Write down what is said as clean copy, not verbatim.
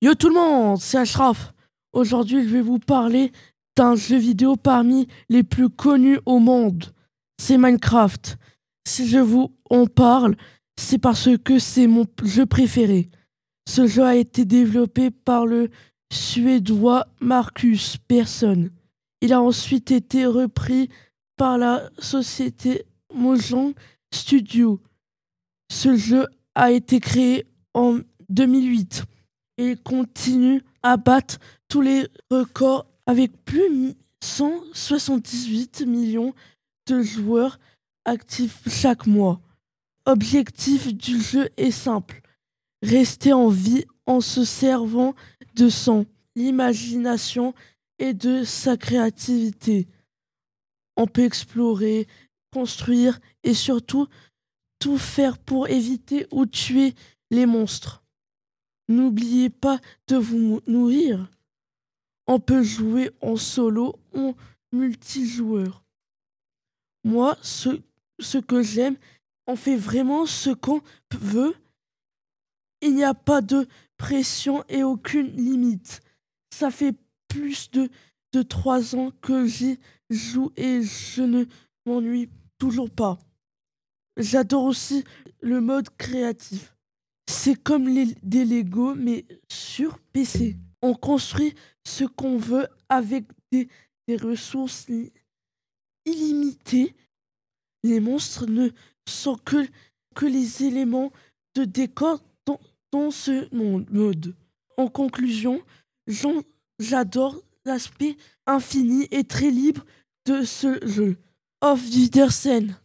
Yo tout le monde, c'est Ashraf. Aujourd'hui, je vais vous parler d'un jeu vidéo parmi les plus connus au monde. C'est Minecraft. Si je vous en parle, c'est parce que c'est mon jeu préféré. Ce jeu a été développé par le Suédois Marcus Persson. Il a ensuite été repris par la société Mojang Studio. Ce jeu a été créé en 2008 et continue à battre tous les records avec plus de 178 millions de joueurs actifs chaque mois. L'objectif du jeu est simple: rester en vie en se servant de son imagination et de sa créativité. On peut explorer, construire et surtout tout faire pour éviter ou tuer les monstres. N'oubliez pas de vous nourrir. On peut jouer en solo ou en multijoueur. Moi, ce que j'aime, on fait vraiment ce qu'on veut. Il n'y a pas de pression et aucune limite. Ça fait plus de 3 ans que j'y joue et je ne m'ennuie toujours pas. J'adore aussi le mode créatif. C'est comme des Lego, mais sur PC. On construit ce qu'on veut avec des ressources illimitées. Les monstres ne sont que les éléments de décor dans ce mode. En conclusion, j'adore l'aspect infini et très libre de ce jeu. Auf Wiedersehen!